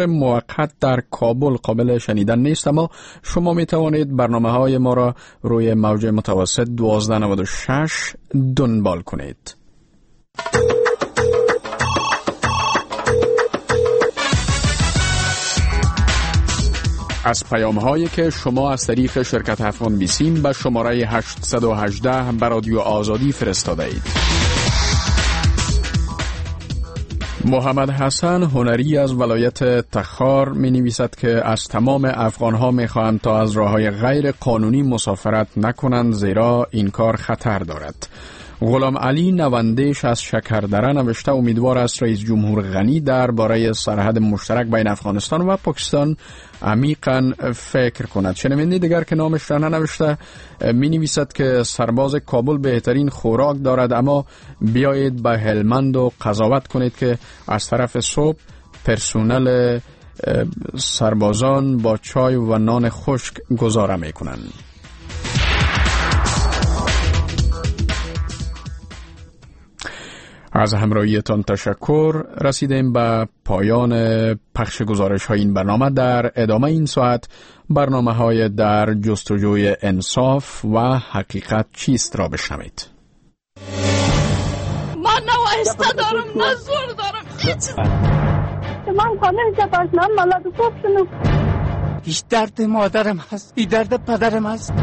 خبر موقت در کابل قابل شنیدن نیست، اما شما می توانید برنامه‌های ما را روی موج متوسط 1296 دنبال کنید. از پیام‌هایی که شما از طریق شرکت افغان بیسیم به شماره 818 به رادیو آزادی فرستاده اید. محمد حسن هنری از ولایت تخار می نویسد که از تمام افغان‌ها می خواهند تا از راه‌های غیر قانونی مسافرت نکنند، زیرا این کار خطر دارد. غلام علی نوندش از شکردره نوشته امیدوار است رئیس جمهور غنی درباره سرحد مشترک بین افغانستان و پاکستان عمیقاً فکر کند. شنونده دیگر که نامش را ننوشته می نویسد که سرباز کابل بهترین خوراک دارد، اما بیایید به هلمند و قضاوت کنید که از طرف صبح پرسونل سربازان با چای و نان خشک گزاره می کنند. از همراهیتان تشکر. رسیدیم به پایان پخش گزارش های این برنامه. در ادامه این ساعت برنامه های در جستجوی انصاف و حقیقت چیست را بشنوید. من نه آهسته دارم نه زور دارم، هیچ من کامل جباشنم ملاد خوبشنم. هیچ درد مادرم هست، هیچ درد پدرم هست.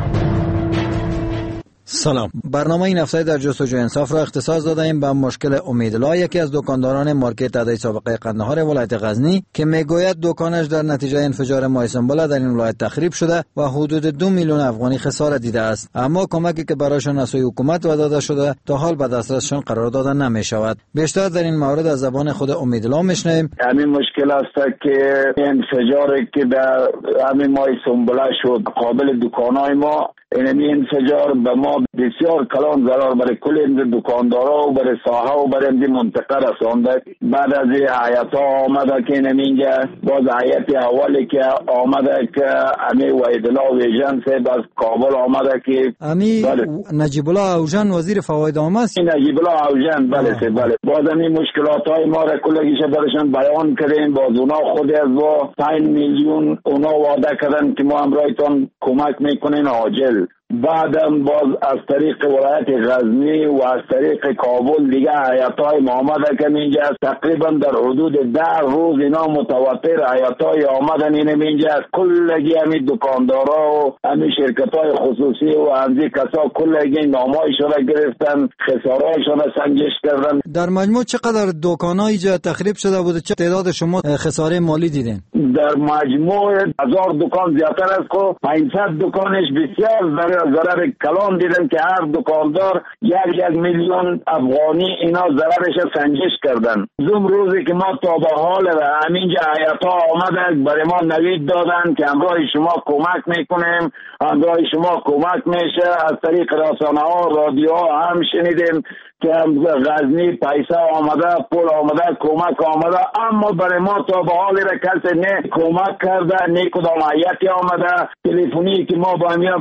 سلام. برنامه این هفته در جستجوی انصاف را اختصاص دادیم به مشکل امیدالله، یکی از دکانداران مارکت ادای سابقه قندهار ولایت غزنی که میگوید دکانش در نتیجه انفجار ماه سنبله در این ولایت تخریب شده و حدود 2 میلیون افغانی خسارت دیده است، اما کمکی که برایشان از سوی حکومت وعده داده شده تا حال به دسترسشان قرار داده نمی شود. بیشتر در این مورد از زبان خود امیدالله میشنویم. همین مشکل است که انفجاری که در همین ماه سنبله شد قابل دکانای ما، این انفجار به ما بسیار کلان ضرر برای کل این دکاندارا و برای ساحه و برای این منطقه رسانده. بعد از حیات ها آمده که اینجا باز حیات اولی که آمده که امی وحیدالله ویژن صاحب از کابل آمده که امی نجیب الله اوژن وزیر فواید عامه است. نجیب الله اوژن بله. باز امی مشکلات های ما را کلگیش برشان بیان کردیم. باز اونا خود از با 5 میلیون اونا وعده کردن که ما امرایتان کمک میکنین عاجل. بعدم باز از طریق ولایت غزنی و از طریق کابل دیگه حیاتای محمد که اینجا تقریبا در حدود 10 روز اینا متواتر حیاتای آمدن اینجا کلگی همین دکاندارا و همین شرکتای خصوصی و همین کسا کلگی نامایشون را گرفتن، خسارایشون را سنجش کردن. در مجموع چقدر دکانا اینجا تخریب شده بود؟ چه تعداد شما خساره مالی دیدین؟ در مجموع 1000 دکان زیادتر از کو 500 دکانش بسیار ضرر کلان دیدن که هر دکاندار 1 میلیون افغانی اینا ضررش سنجش کردن. زم روزی که ما تا به حال همینجا حیاتا آمدن برای ما نوید دادن که همراه شما کمک میکنیم، همراه شما کمک میشه. از طریق رسانه ها رادیو هم شنیدیم که غزنی پیسه آمده، پول آمده، کمک آمده، اما برای ما تا به حال را کسی نه کمک کرده نه کدام حیاتی آمده. تلفنی که ما با همین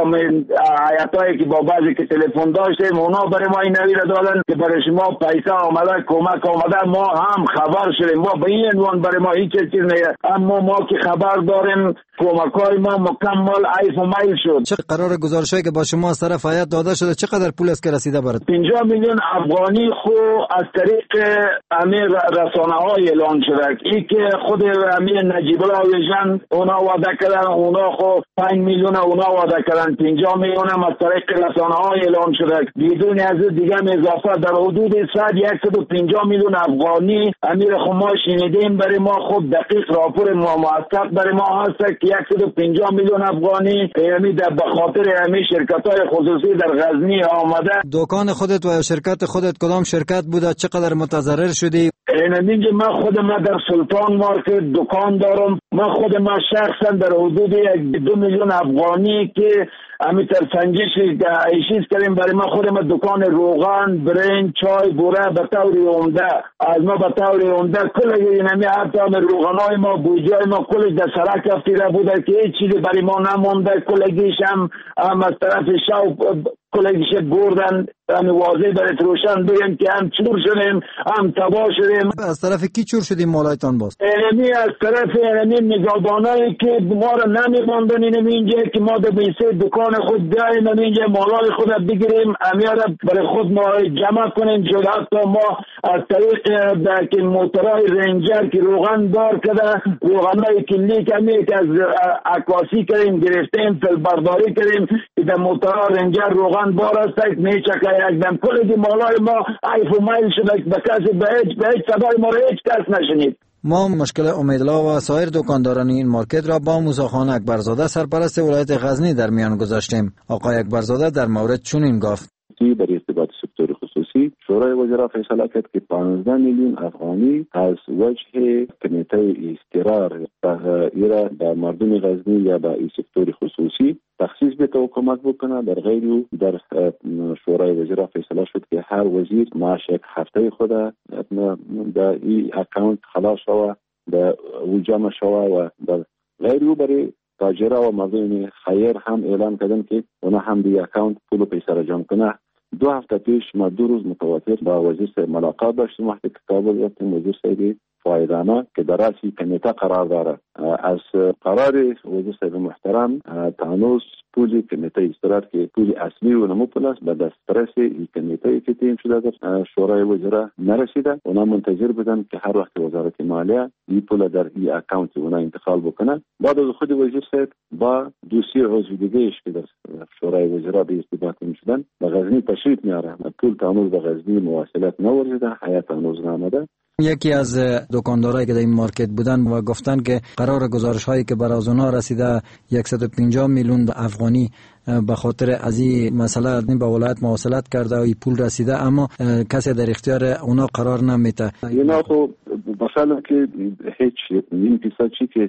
حیاتایی که با بعضی که تلفن داشتیم اونا برای ما این نوید دادن که برای شما پیسه آمده، کمک آمده. ما هم خبر شدیم، ما به این عنوان برای ما هیچ چیز نه، اما ما که خبر داریم کمکای ما مکمل عیف و میل شد. چه قرار گزارشایی که با شما از طرف هیئت داده شده چقدر پول است که رسیده برات؟ 50 میلیون افغانی خو از طریق امیر رسانه های اعلان شده. این که خود امیر نجیب الله ویژن اونا وعده کردن، اونا خو 5 میلیون اونا وعده کردن، 50 میلیون هم از طریق رسانه های اعلان شده. بدون از دیگه اضافه در حدود 150 میلیون افغانی امیر خو ما شنیدیم. برای ما خود دقیق راپور موثق برای ما هست که 150 میلیون افغانی یعنی در بخاطر همین شرکت‌های خصوصی در غزنی آمده. دکان خودت و شرکت خودت کدام شرکت بوده؟ چقدر متضرر شدی؟ اینجا من خود در سلطان مارکت دکان دارم. من خود شخصا در حدود 2 میلیون افغانی که امیتر سنجش ایشیز کردیم برای من خود دکان روغن، برنج، چای، بوره به طور عمده از ما به طور عمده کل اینمی حتی روغنای ما بوجای ما کلش در سرک افتیده بوده که هیچ چیزی برای ما نمونده. کلگیش هم از طرف شو کلگیش بردن همین واضح برات روشن بگم که هم چور شدیم هم تباه شدیم. از طرف کی چور شدیم مالایتان باز؟ اینمی از طرف اینمی نگهبانایی که ما را نمی‌ماندن اینجا که ما در بیسه دکان خود بیاییم اینجا مالای خود بگیریم امیارا برای خود ما جمع کنیم. شد حتی ما از طریق که موترهای رنجر که روغن دار کده روغنهای کلی کمی که از عکاسی کردیم گرفتیم فل برداری کردیم که در موترها رنجر روغن بار است میچکه یکدم کل دی مالای ما عیف و میل شده به کسی به هیچ صدای ما را هیچ کس نشنید. ما مشکل امیدلا و سایر دکانداران این مارکت را با موسیخان اکبرزاده سرپرست ولایت غزنی در میان گذاشتیم. آقای اکبرزاده در مورد چنین گفت: برای ارتباط سکتور خصوصی شورای وزرا فیصله کرد که 15 میلیون افغانی از وجه کمیته استقرار ایرا به مردم غزنی یا به این سکتور خصوصی تخصیص بده و کمک بکنه. در غیر او در شورای وزرا فیصله شد که هر وزیر معاش یک هفته خود در این اکانت خلاص شوه در او جمع شوه و در غیر او برای تاجرها و مردم خیر هم اعلان کردن که اونا هم دی اکانت پول و پیسه را جمع کنه. 2 هفته پیش ما 2 روز متواتر با وزیر صاحب ملاقات داشتیم. وقتی کتاب گرفتیم وزیر صاحب فایدانه که در رأسی کمیته قرار داره. از قرار وزیر صاحب محترم تانوس پولی کمیته استقرار که پول اصلی و نمو پول است به دسترس این کمیته که تعیین شده در شورای وزرا نرسیده. اونا منتظر بودن که هر وقت وزارت مالیه این پول در این اکانت اونا انتقال بکنه. بعد از خود وزیر صاحب با دوسیه عضو دیگه‌اش که در شورای وزرا به ارتباط میشدن به غزنی تشریف میاره. پول تانوس به غزنی مواصلات نورزیده، حیات تانوس نامده. یکی از دکاندارایی که در این مارکت بودن و گفتن که قرار گزارش هایی که برای اونا رسیده 150 میلیون افغانی به خاطر از این مسئله به ولایت مواصلت کرده و این پول رسیده اما کسی در اختیار اونا قرار نمیده. اینا خب مثلا که هیچ این پیسا چی که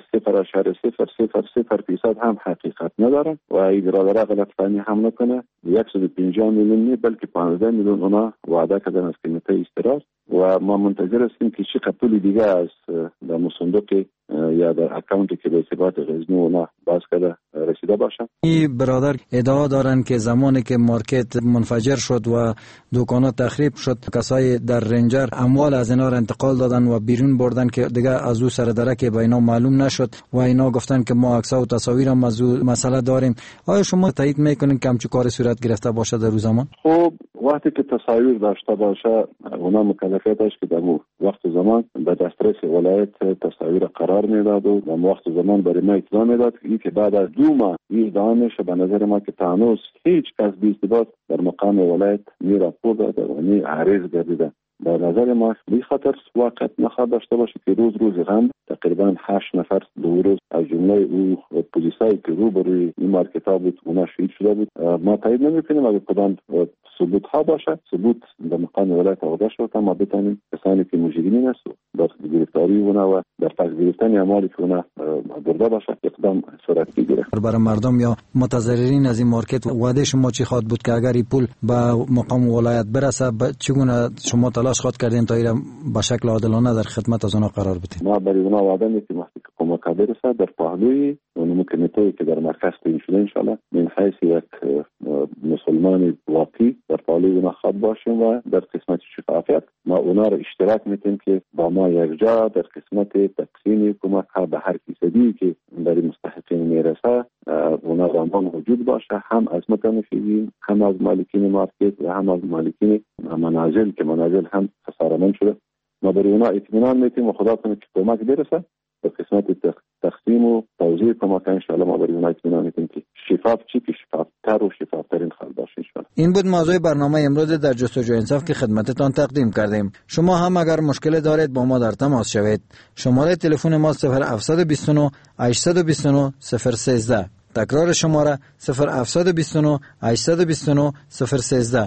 0.000% هم حقیقت نداره و این برادر غلط فهمی هم نکنه. 150 میلیون نه بلکه 15 میلیون اونا وعده کردن از کمیته استقرار و ما منتظر هستیم که چی پول دیگه از در صندوق یا در اکانتی که به ارتباط غزنی اونا باز کرده رسیده باشه. این برادر ادعا دارن که زمانی که مارکت منفجر شد و دکانات تخریب شد کسای در رنجر اموال از اینا را انتقال دادن و بیرون بردن که دیگه از او سر درک به اینا معلوم نشد و اینا گفتن که ما عکس‌ها و تصاویر هم از مسئله داریم. آیا شما تایید میکنین که همچین کاری صورت گرفته باشه در روز زمان؟ خب وقتی که تصاویر داشته باشه اونا مکلفیتش که در وقت زمان به دسترس ولایت تصاویر قرار میداد و در وقت زمان برای ما اطلاع میداد که بعد از 2 ماه این ادعا میشه به نظر ما که تانوس هیچ کس بی ارتباط در مقام ولایت می راپور داده و نی عریض گردیده. در نظر ما بی خاطر واقعیت نخواهد داشته باشه که روز غم تقریبا 8 نفر 2 روز از جمله او پلیسایی که روبروی این مارکت ها بود اونا شهید شده بود. ما تایید نمیکنیم اگر کدام ثبوت ها باشه ثبوت در مقام ولایت آورده شد تا ما بتونیم کسانی که مجرمین است در گرفتاری اونا و در پس گرفتن اعمالی که اونا برده باشه اقدام صورت بگیره. برای مردم یا متضررین از این مارکت وعده شما چی خواهد بود که اگر این پول به مقام ولایت برسه چگونه شما تلاش خواهد کردین تا این به شکل عادلانه در خدمت از اونا قرار بدین؟ ما برای اونا وعده میکنیم وقتی که کمک برسه در پهلوی اون کمیته که در مرکز تعیین شده ان شاء الله من حیث یک مسلمان واقعی در پهلوی اونا خواهد باشیم و در قسمت شفافیت ما اونا را اشتراک میتیم که با ما یکجا در قسمت تقسیم کمک ها به هر فیصدی که در مستحقین میرسه اونا زمان وجود باشه، هم از متنفذین هم از مالکین مارکت و هم از مالکین منازل که منازل هم خسارمند شده. ما برای اونا اطمینان میتیم و خدا کنه که کمک برسه در قسمت تقسیم و توزیع کمک ان شاء الله. ما برای اونا اطمینان میتیم که شفاف چی که شفافتر و شفافترین خواهد باشه ان شاء الله. این بود موضوع برنامه امروز در جستجوی انصاف که خدمتتان تقدیم کردیم. شما هم اگر مشکل دارید با ما در تماس شوید. شماره تلفن ما 0729 829 013. تکرار شماره 0729 829 013.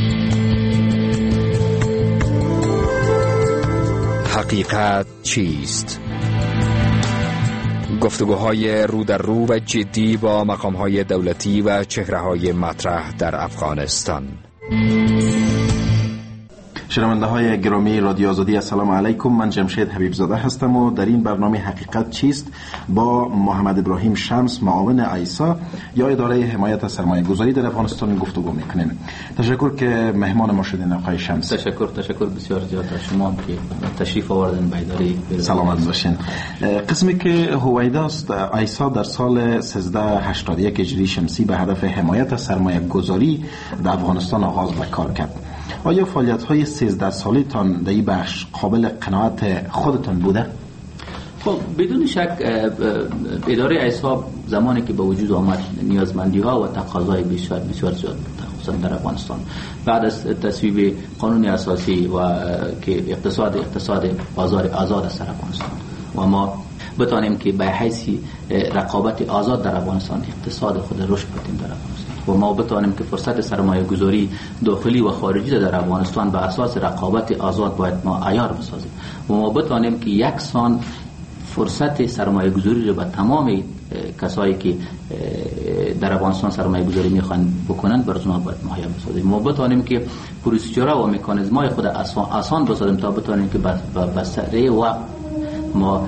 حقیقت چیست؟ گفتگوهای رو در رو و جدی با مقامهای دولتی و چهره‌های مطرح در افغانستان. شنونده های گرامی رادیو آزادی، السلام علیکم. من جمشید حبیب زاده هستم و در این برنامه حقیقت چیست با محمد ابراهیم شمس، معاون ایسا یا اداره حمایت از سرمایه گذاری در افغانستان گفتگو میکنیم. تشکر که مهمان ما شدین آقای شمس. تشکر بسیار زیاد از شما که تشریف آوردن به اداره. سلامت باشین. قسمی که هویداست ایسا در سال 1381 هجری شمسی به هدف حمایت از سرمایه گذاری در افغانستان آغاز به کار کرد. آیا فعالیت‌های 13 سالیتان در این بخش قابل قناعت خودتان بوده؟ خب بدون شک اداره ایسا زمانی که به وجود آمد نیازمندی‌ها و تقاضای بسیار زیاد بود، خصوصا در افغانستان بعد از تصویب قانون اساسی و که اقتصاد بازار آزاد است در افغانستان و ما بتانیم که به حیث رقابت آزاد در افغانستان اقتصاد خود رشد بدیم در افغانستان و ما بتانیم که فرصت سرمایه گذاری داخلی و خارجی در افغانستان به اساس رقابت آزاد باید ما عیار بسازیم و ما بتانیم که یکسان فرصت سرمایه گذاری رو به تمام کسایی که در افغانستان سرمایه گذاری میخوان بکنن بر اونها باید مهیا بسازیم. ما بتانیم که پروسیجرها و مکانیزم‌های خود آسان بسازیم تا بتانیم که به سریع و ما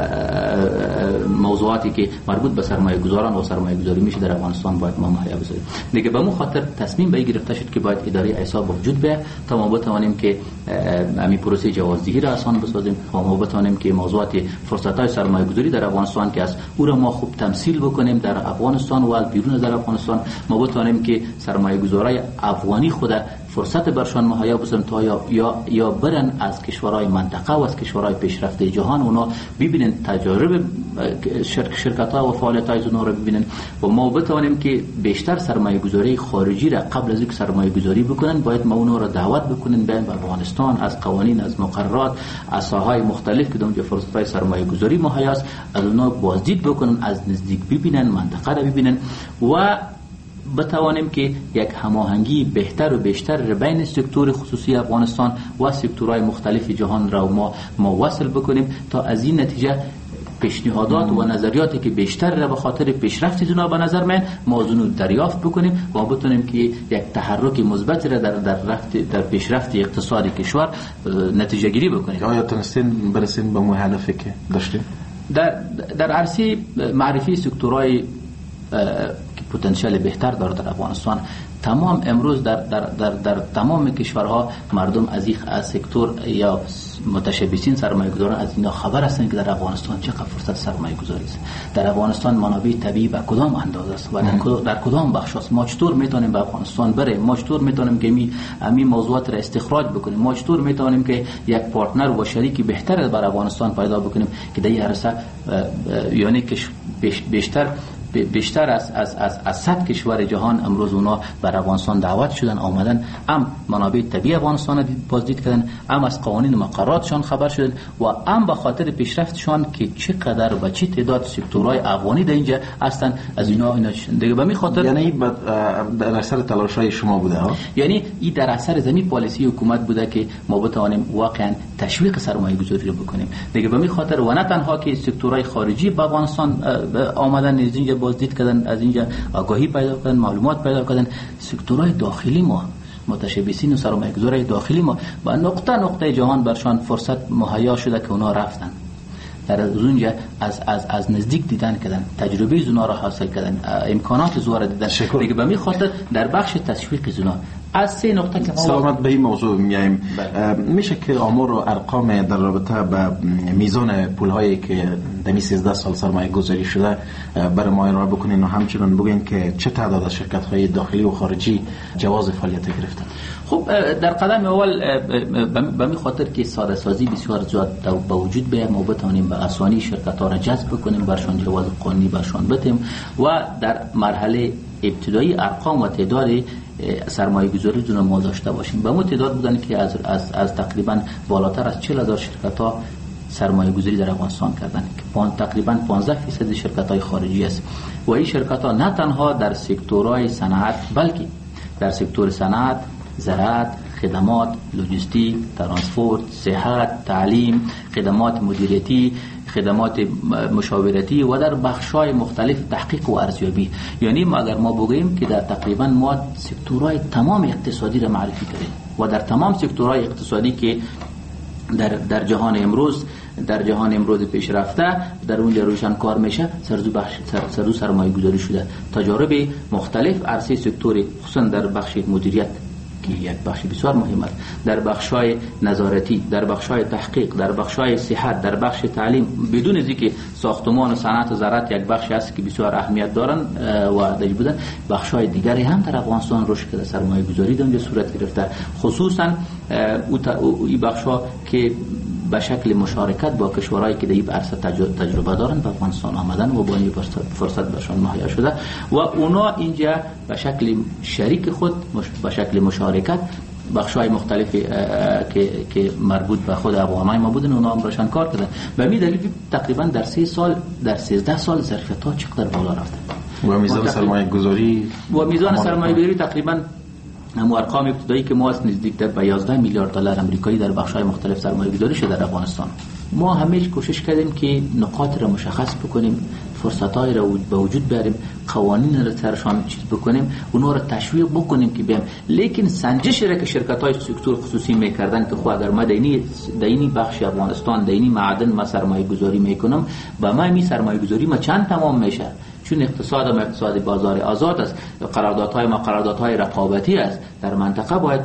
موضوعاتی که مربوط به سرمایه گذاران و سرمایه گذاری میشه در افغانستان باید ما مهیا بسازیم. دیگه به مو خاطر تصمیم به گرفته شد که باید اداره ایسا وجود بیاید تا ما بتوانیم که همین پروسه جوازدهی را آسان بسازیم و ما بتوانیم که موضوعات فرصت‌های سرمایه گذاری در افغانستان که از او را ما خوب تمثیل بکنیم در افغانستان و بیرون در افغانستان، ما بتوانیم که سرمایه گذارای افغانی خود فرصت برشان مهیا بسازیم تا یا برن از کشورهای منطقه و از کشورهای پیشرفته جهان اونا ببینن تجارب شرکت‌ها و فعالیت‌های اونها رو ببینن و ما بتوانیم که بیشتر سرمایه گذاری خارجی را قبل از اینکه سرمایه گذاری بکنن باید ما اونها را دعوت بکنن به افغانستان از قوانین، از مقررات، از ساحه‌های مختلف که اونجا فرصت‌های سرمایه گذاری مهیا است از اونها بازدید بکنن، از نزدیک ببینن، منطقه را ببینن و بتوانیم که یک هماهنگی بهتر و بیشتر بین سکتور خصوصی افغانستان و سکتورهای مختلف جهان را ما وصل بکنیم تا از این نتیجه پیشنهادات و نظریاتی که بیشتر را به خاطر پیشرفت زنا به نظر میاد ما اونو دریافت بکنیم و بتونیم که یک تحرک مثبت را در پیشرفت اقتصادی کشور نتیجه گیری بکنیم. آیا تونستین برسین به هدفی که داشتین؟ در عرصه معرفی سکتورهای پتانسیل بهتر داره در افغانستان، تمام امروز در تمام کشورها مردم از سکتور یا متشبثین سرمایه گذاران از اینا خبر هستند که در افغانستان چقدر فرصت سرمایه گذاری است، در افغانستان منابع طبیعی به کدام اندازه است و در کدام بخش است، ما چطور میتونیم به افغانستان بریم، ما چطور میتونیم که همین موضوعات را استخراج بکنیم، ما چطور میتونیم که یک پارتنر و شریکی بهتر بر افغانستان پیدا بکنیم که در این عرصه یعنی که بیشتر از 100 کشور جهان امروز اونا بر افغانستان دعوت شدن آمدن، هم منابع طبیعی افغانستان بازدید کردن، هم از قوانین مقرراتشان خبر شدن و هم به خاطر پیشرفتشان که چقدر و چه تعداد سکتورهای افغانی در اینجا هستن از اینا دیگه به می خاطر یعنی در اثر تلاش‌های شما بوده ها؟ یعنی این در اثر زمین پالیسی حکومت بوده که ما بتوانیم واقعا تشویق سرمایه گذاری رو بکنیم دیگه به می خاطر و نه تنها که سکتورهای خارجی به افغانستان آمدن از اینجا بازدید کردن، از اینجا آگاهی پیدا کردن، معلومات پیدا کردن، سکتورهای داخلی ما متشبثین و سرمایه‌گذارای داخلی ما با نقطه جهان برشان فرصت مهیا شده که اونا رفتن در اونجا از نزدیک دیدن کردن، تجربه زنا را حاصل کردن، امکانات زنا را دیدن دیگه به می خاطر در بخش تشویق زنا از 3 نقطه که سلامت به این موضوع میایم. میشه که آمار و ارقام در رابطه با میزان پول‌هایی که در 13 سال سرمایه گذاری شده برای ما ارائه بکنین و همچنین بگین که چه تعداد از شرکت‌های داخلی و خارجی جواز فعالیت گرفتن؟ خب در قدم اول به می خاطر که ساده سازی بسیار زیاد به وجود بیاید ما بتونیم به آسانی شرکت‌ها را جذب بکنیم، برشان جواز قانونی برشان بدیم و در مرحله ابتدایی ارقام و تعداد سرمایه گذاری رو ما داشته باشیم. به ما تعداد بودن که از تقریبا بالاتر از 40,000 شرکت ها سرمایه گذاری در افغانستان کردن که تقریبا 15% شرکت های خارجی است و این شرکت ها نه تنها در سکتورهای صنعت بلکه در سکتور صنعت، زراعت، خدمات، لوجستیک، ترانسپورت، صحت، تعلیم، خدمات مدیریتی، خدمات مشاورتی و در بخش‌های مختلف تحقیق و ارزیابی، یعنی اگر ما بگوییم که در تقریبا ما سکتورهای تمام اقتصادی را معرفی کردیم و در تمام سکتورهای اقتصادی که در جهان امروز پیشرفته در اونجا روشن کار میشه سرزو سرمایه گذاری شده. تجارب مختلف عرصه سکتوری خصوصا در بخش مدیریت که یک بخش بسیار مهم است، در بخش‌های نظارتی، در بخش‌های تحقیق، در بخش‌های صحت، در بخش تعلیم، بدون از اینکه ساختمان و صنعت و زراعت یک بخشی است که بسیار اهمیت دارن و در بودن بخش‌های دیگری هم در افغانستان رشد کرده، سرمایه گذاری در اونجا صورت گرفته، خصوصا این بخش‌ها که به شکل مشارکت با کشورهایی که در این عرصه تجربه دارن به افغانستان آمدن و با این فرصت برشان مهیا شده و اونا اینجا به شکل شریک خود به شکل مشارکت بخش‌های مختلفی که مربوط به خود افغانای ما بودن اونا هم برشان کار کردن. به همین دلیل تقریبا در 13 سال ظرفیت‌ها چقدر بالا رفته و میزان سرمایه گذاری تقریبا اما ارقام ابتدایی که ما نزدیک به 11 میلیارد دلار آمریکایی در بخش‌های مختلف سرمایه گذاری شده در افغانستان. ما همیشه کوشش کردیم که نقاط را مشخص بکنیم، فرصت‌های را به وجود بیاریم، قوانین را سرشان چیز بکنیم، اونها را تشویق بکنیم که بیام. لیکن سنجش را که شرکت‌های سکتور خصوصی می‌کردن که خو اگر ما دینی بخش افغانستان دینی معدن ما سرمایه گذاری می‌کنم با ما می سرمایه گذاری ما چند تمام میشه، چون اقتصاد بازار آزاد است، قراردادهای رقابتی است در منطقه. باید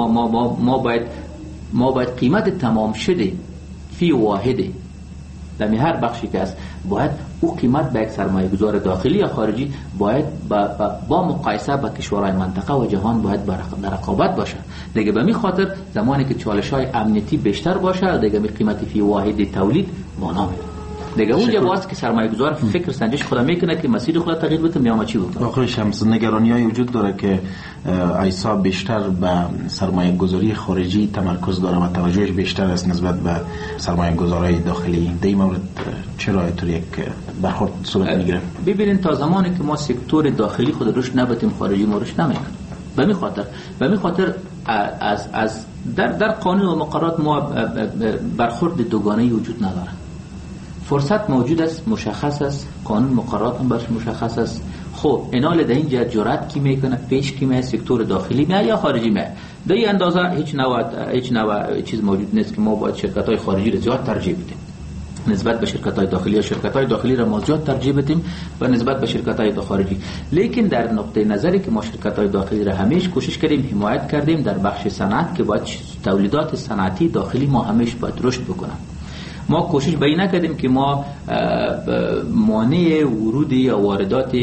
ما باید قیمت تمام شده فی واحده در هر بخشی که است باید او قیمت به یک سرمایه گذار داخلی یا خارجی باید با مقایسه با کشورهای منطقه و جهان باید در رقابت باشه. دیگه به می خاطر زمانی که چالش‌های امنیتی بیشتر باشه دیگه می قیمت فی واحد تولید بالا میره. دیگه اونجا واسه که سرمایه گذار فکر سنجش خود میکنه که مسیر خود تغییر بده میام چی بکنه. آخر شمس نگرانی‌های وجود داره که ایسا بیشتر به سرمایه گذاری خارجی تمرکز داره و توجهش بیشتر است نسبت به سرمایه گذاری داخلی. در این مورد چرا اینطور یک برخورد صورت میگیره؟ ببینید تا زمانی که ما سکتور داخلی خود رشد نبتیم خارجی ما رشد نمیکنه. به می خاطر از در قانون و مقررات ما برخورد دوگانه‌ای وجود نداره. فرصت موجود است، مشخص است، قانون مقررات هم برش مشخص است. خب اینال در اینجا جرأت کی میکنه، پیش کی میه، سکتور داخلی میه یا خارجی میه. در این اندازه هیچ نوع چیز موجود نیست که ما باید شرکت‌های خارجی را زیاد ترجیح بدیم نسبت به شرکت‌های داخلی، یا شرکت‌های داخلی را ما زیاد ترجیح بدیم و نسبت به شرکت‌های خارجی. لیکن در نقطه نظری که ما شرکت‌های داخلی را همیشه کوشش کردیم حمایت کردیم در بخش صنعت که باید تولیدات صنعتی داخلی ما همیشه باید رشد بکنه. ما کوشش به این نکردیم که ما مانع ورود یا واردات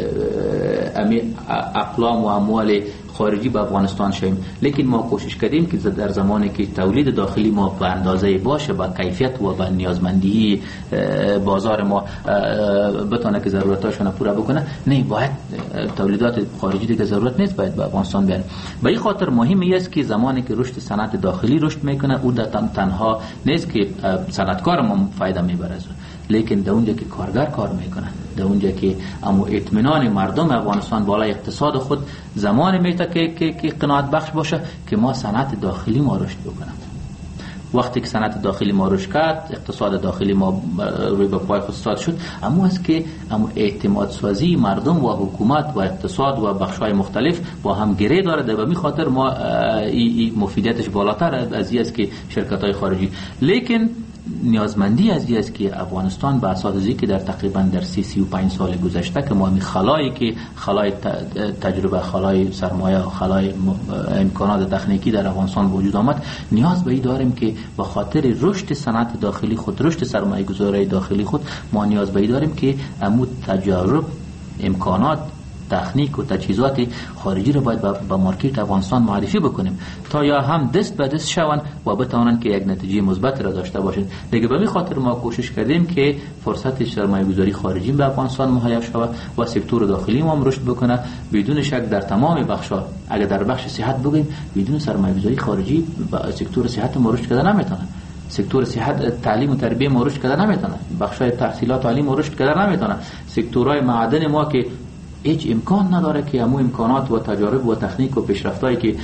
اقلام و اموال خارجی به افغانستان شویم، لیکن ما کوشش کردیم که در زمانی که تولید داخلی ما به اندازه باشه با کیفیت و با نیازمندی بازار ما بتونه که ضرورتاشون پورا بکنه، نه باید تولیدات خارجی دیگه ضرورت نیست باید به افغانستان بیان. به این خاطر مهمه است که زمانی که رشد صنعت داخلی رشد میکنه او تنها نیست که صنعتکار ما فایده میبره، لیکن در اونجا که کارگر کار میکنه، در اونجا که اما اطمینان مردم افغانستان بالای اقتصاد خود زمان میته که قناعت بخش باشه که ما صنعت داخلی ما رشد بکنیم. وقتی که صنعت داخلی ما رشد کرد، اقتصاد داخلی ما روی به پای خود استاد شد، اما است که اعتماد سازی مردم و حکومت و اقتصاد و بخش‌های مختلف با هم گره داره. در به خاطر ما مفیدیتش بالاتر از این است که شرکت‌های خارجی. لیکن نیازمندی از این است که افغانستان به اساس اینکه در تقریبا در 35 سال گذشته که ما خلایی که خلای تجربه، خلای سرمایه و خلای امکانات تکنیکی در افغانستان وجود آمد، نیاز به این داریم که به خاطر رشد صنعت داخلی خود، رشد سرمایه گذاری داخلی خود، ما نیاز به این داریم که عمود تجارب، امکانات تکنیک و تجهیزات خارجی را باید به مارکت افغانستان معرفی بکنیم تا یا هم دست به دست شوند و بتوانند که یک نتیجه مثبت را داشته باشند. دیگه به این خاطر ما کوشش کردیم که فرصت سرمایه گذاری خارجی به افغانستان مهیا شود و سکتور داخلی ما هم رشد بکنه. بدون شک در تمام بخش‌ها، اگر در بخش صحت بگیم، بدون سرمایه گذاری خارجی به سکتور صحت ما رشد کردن نمیتونه. سکتور صحت، تعلیم و تربیت ما رشد کردن نمیتونه. بخش‌های تحصیلات عالی ما رشد کردن نمیتونه. سکتورهای معدن ما که هیچ امکان نداره که همون امکانات و تجارب و تکنیک و پیشرفتایی که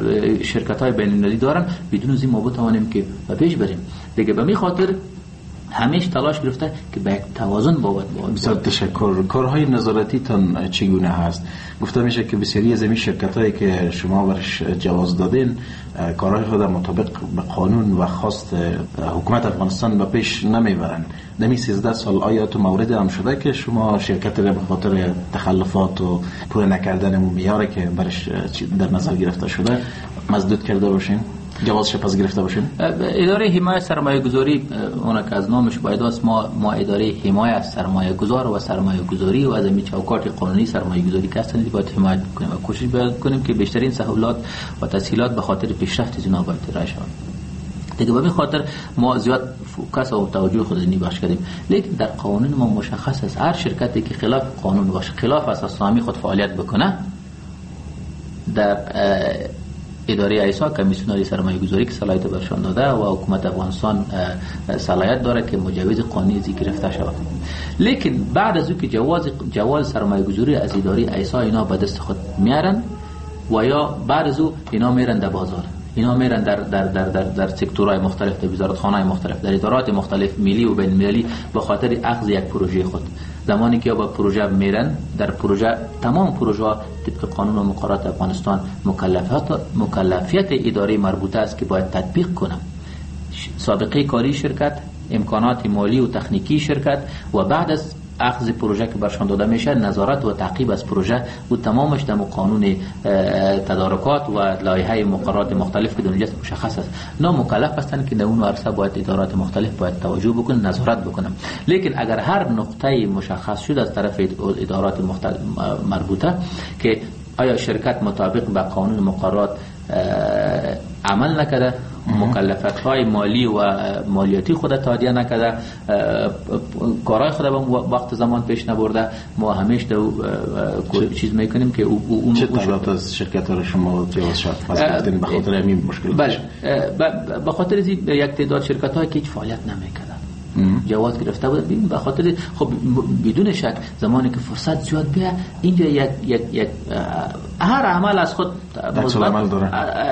شرکت‌های بین‌المللی دارن بدون از این ما بتوانیم که پیش بریم. دیگه به می خاطر همیشه تلاش گرفته که به یک توازن باید. بسیار تشکر. کارهای نظارتی تان چگونه هست؟ گفته میشه که بسیاری از این شرکتایی که شما برش جواز دادین کارهای خود مطابق به قانون و خواست حکومت افغانستان به پیش نمیبرند. دمی 13 سال آیا تو مورد هم شده که شما شرکت را به خاطر تخلفات و پوره نکردن معیاری که برش در نظر گرفته شده مسدود کرده باشین؟ جوازش پس گرفته باشین؟ اداره حمایت سرمایه گذاری، اون که از نامش باید است، ما اداره حمایت سرمایه گذار و سرمایه گذاری و از این چوکات قانونی سرمایه گذاری که هستند باید حمایت کنیم و کوشش کنیم که بیشترین سهولات و تسهیلات به خاطر پیشرفت از اینا باید ارائه شود. دیگه به این خاطر ما زیاد فوکس و توجه خود نمیبخش کردیم. لیکن در قانون ما مشخص است هر شرکتی که خلاف قانون باشه، خلاف اساسنامه خود فعالیت بکنه، در اداره ایسا کمیسیونری سرمایه گذاری که صلاحیت برشان داده و حکومت افغانستان صلاحیت داره که مجوز قانونی ازی گرفته شود. لیکن بعد از او که جواز سرمایه گذاری از اداره ایسا اینا به دست خود میارن و یا بعد از او اینا میرن در بازار، اینا میرن در سکتورهای مختلف، در وزارتخانه‌های مختلف، در ادارات مختلف ملی و بین المللی به خاطر اخذ یک پروژه خود. زمانی که با پروژه میرن، در پروژه تمام پروژه طبق قانون و مقررات افغانستان مکلفیت اداره مربوطه است که باید تطبیق کنم سابقه کاری شرکت، امکانات مالی و تکنیکی شرکت و بعد از اخذ پروژه که برشان داده میشه نظارت و تعقیب از پروژه و تمامش در قانون تدارکات و لایحه مقررات مختلف که در اونجا مشخص است. اینا مکلف هستند که در اون عرصه باید ادارات مختلف باید توجه بکنن، نظارت بکنن. لیکن اگر هر نقطه مشخص شد از طرف ادارات مربوطه که آیا شرکت مطابق به قانون مقررات عمل نکرده، مکلفیت‌های مالی و مالیاتی خود تادیه نکرده، کارهای خود به وقت زمان پیش نبرده، ما همیشه چیز میکنیم که اون چه تعداد از شرکت‌ها رو شما جواز شد گفتین به خاطر همین مشکل؟ بله، به خاطر یک تعداد شرکت‌هایی که هیچ فعالیت نمیکردن جواز گرفته بود. به خاطر خب بدون شک زمانی که فرصت زیاد بیه اینجا یک هر عمل از خود مثبت داره،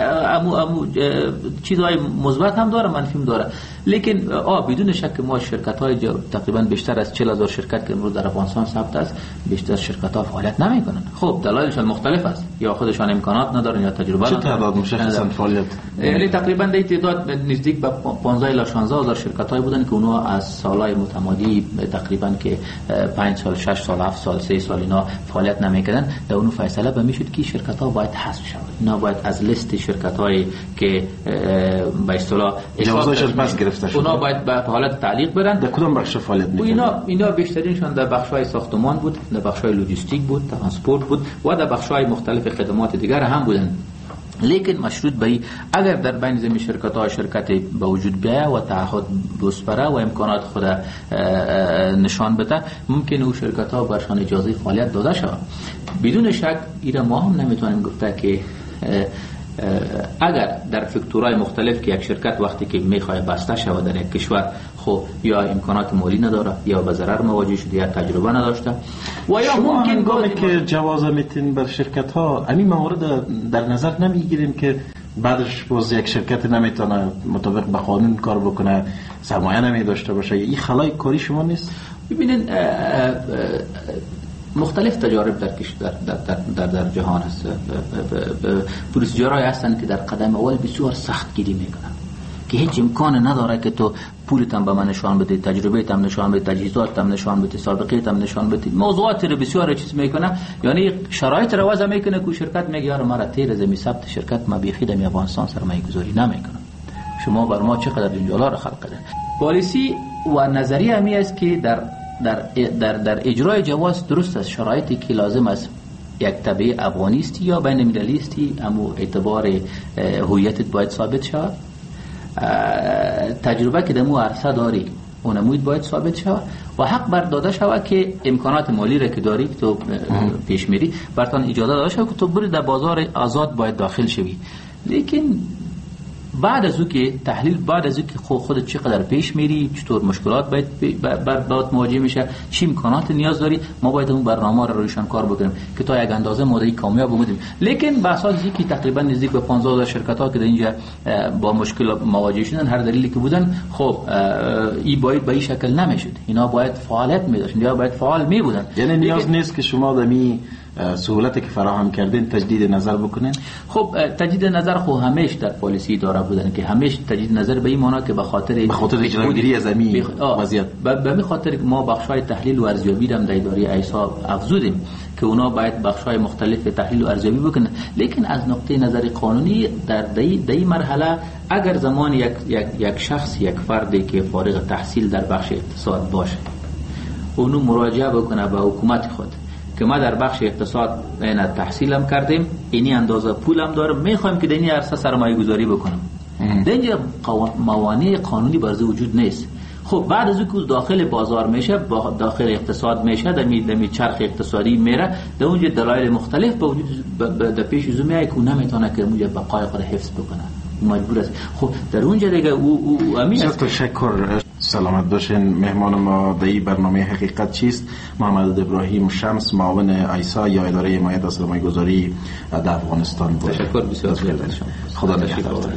چیزهای مثبت هم داره، منفی هم داره. لیکن بدون شک ما شرکت‌های تقریبا بیشتر از 40,000 شرکت که امروز در افغانستان ثبت است، بیشتر شرکت‌ها فعالیت نمی‌کنن. خب دلایلشون مختلف است، یا خودشان امکانات ندارن یا تجربه ندارن. چه تعداد مشخصاً فعالیت؟ یعنی تقریبا در تعداد نزدیک به 15 الی 16,000 شرکت‌های بودن که اونها از سالهای متمادی تقریبا که 5 سال، 6 سال، 7 سال، 3 سال اینا فعالیت نمی‌کردن، در اون فیصله به میشد که شرکت‌ها باید حذف شود. اینا باید از لیست شرکت‌هایی که به اصطلاح جوازش پس گرفته شده، اونا باید به حالت تعلیق برن. در کدام بخش فعالیت می‌کردن؟ اینا بیشترینشون در بخش‌های ساختمان بود، در بخش‌های لوجستیک بود، ترانسپورت بود و در بخش‌های مختلف خدمات دیگر هم بودن. لیکن مشروط به اگر در بین زمین شرکت به وجود بیاید و تعهد بسپره و امکانات خود نشان بده، ممکن او شرکت ها برشان اجازه فعالیت داده شود. بدون شک اینا ما هم نمیتونیم گفته که اگر در فکتورهای مختلف که یک شرکت وقتی که میخواد بسته شود در یک کشور، خب یا امکانات مالی نداره یا به ضرر مواجه شده یا تجربه نداشته و یا ممکن گونه که جواز میتین بر شرکت ها همین موارد در نظر نمیگیریم که بعدش باز یک شرکت نمیتونه مطابق به قانون کار بکنه، سرمایه نمی داشته باشه، این خلای کاری شما نیست؟ ببینید مختلف تجارب در جهان هست. پروسیجرهای هستند که در قدم اول بسیار سخت گیری میکنن که هیچ امکان نداره که تو پولت هم به من نشان بده، تجربه هم نشان بده، تجهیزات هم نشان بده، سابقه هم نشان بده، موضوعات رو بسیار چیز میکنه. یعنی شرایط رو وضع میکنه که شرکت میگه یارو مرا تیر از می ثبت شرکت ما بیخی در افغانستان سرمایه گذاری نمیکنم، شما بر ما چقدر جنجالا رو خلق کردن. پالیسی و نظریه همی است که در اجرای جواز درست است، شرایطی که لازم است یک تبع افغانی است یا بین المللی است، اما اعتبار هویتت باید ثابت شود، تجربه که دمو عرصه داری اونموید باید ثابت شود و حق بر داده شود که امکانات مالی را که داری که تو پیش میری برتان اجازه داده شود که تو بری در بازار آزاد باید داخل شوی. لیکن بعد از اون که تحلیل، بعد از اون که خودت چقدر پیش میری، چطور مشکلات باید مواجه میشه، چی امکانات نیاز داری، ما باید اون برنامه رو روشن کار بکنیم که تا یک اندازه مودی کامیاب بودیم. لیکن بحث از اینکه تقریبا نزدیک به 15000 شرکت ها که در اینجا با مشکل مواجه شدن، هر دلیلی که بودن، خب این باید به این شکل نمیشد، اینا باید فعالیت می‌داشتن یا باید فعال می بودن. یعنی نیاز نیست که شما دمی سهولتی که فراهم کردین تجدید نظر بکنین. خب تجدید نظر خو همیشه در پالیسی اداره بودن که همیشه تجدید نظر به این معنا که به خاطر جلوگیری از این وضعیت، به می خاطر ما بخشای تحلیل و ارزیابی هم در اداره ایسا افزودیم که اونا باید بخشای مختلف تحلیل و ارزیابی بکنن. لیکن از نقطه نظر قانونی در این مرحله اگر زمان یک شخص، یک فردی که فارغ تحصیل در بخش اقتصاد باشه، اونو مراجعه بکنه به حکومت خود که ما در بخش اقتصاد این تحصیلم کردیم، اینی اندازه پولم دارم، میخوایم که در این عرصه سرمایه گذاری بکنم. در اینجا موانع قانونی برزه وجود نیست. خب بعد از اینکه داخل بازار میشه، داخل اقتصاد میشه، در چرخ اقتصادی میره، در اونجا دلایل مختلف به وجود در پیش از میاد که نمیتونه که اونجا بقای خود حفظ بکنه، مجبور است. خب در اونجا دیگه او امین است. تشکر، سلامت باشین. مهمان ما در این برنامه حقیقت چیست محمد ابراهیم شمس، معاون ایسا یا اداره حمایت از سرمایه گذاری در افغانستان بود. تشکر بسیار از شما. خدا نگهدار.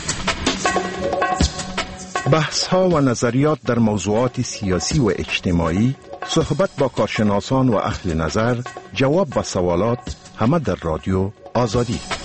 بحث ها و نظریات در موضوعات سیاسی و اجتماعی، صحبت با کارشناسان و اهل نظر، جواب به سوالات، همه در رادیو آزادی.